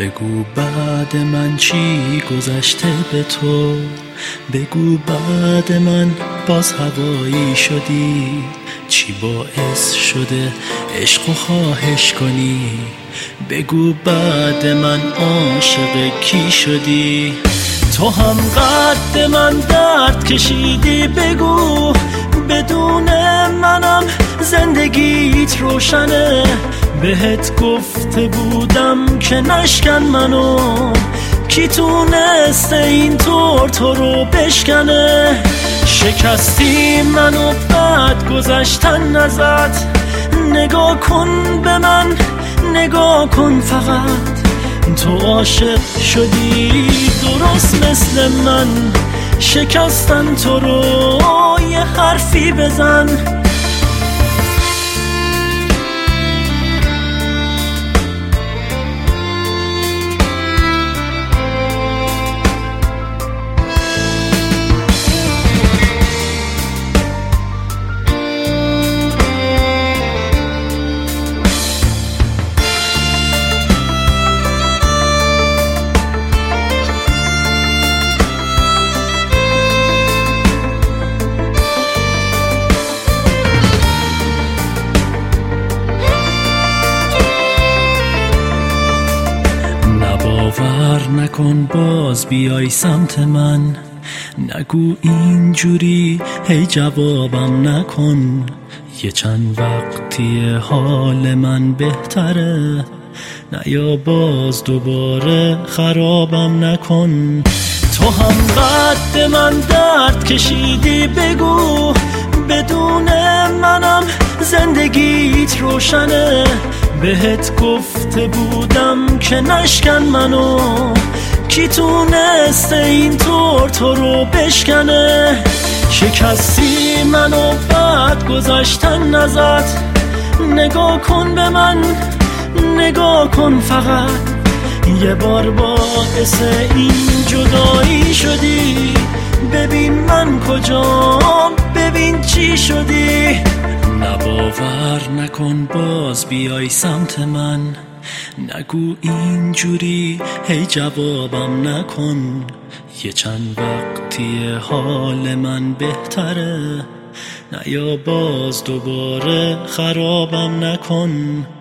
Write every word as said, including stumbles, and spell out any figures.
بگو بعد من چی گذشته به تو، بگو بعد من باز هوایی شدی، چی باعث شده عشق و خواهش کنی، بگو بعد من عاشق کی شدی. تو هم قد من درد کشیدی، بگو بدون منم زندگیت روشنه، بهت گفته بودم که نشکن منو، کی تونسته اینطور تو رو بشکنه. شکستی منو بعد گذشتن ازت، نگاه کن به من نگاه کن فقط، تو عاشق شدی درست مثل من، شکستن تو رو یه حرفی بزن. باور نکن باز بیای سمت من، نگو اینجوری هی جوابم نکن، یه چند وقتی حال من بهتره، نه یا باز دوباره خرابم نکن. تو هم قد من درد کشیدی، بگو بدون منم زندگیت روشنه، بهت گفته بودم که نشکن منو، کی تونسته اینطور تو رو بشکنه. شکستی منو بعد گذشتن ازت، نگاه کن به من نگاه کن فقط، یه بار باعث این جدایی شدی، ببین من کجام ببین چی شدی. باور نکن باز بیای سمت من، نگو اینجوری هی جوابم نکن، یه چند وقتی حال من بهتره، نه یا باز دوباره خرابم نکن.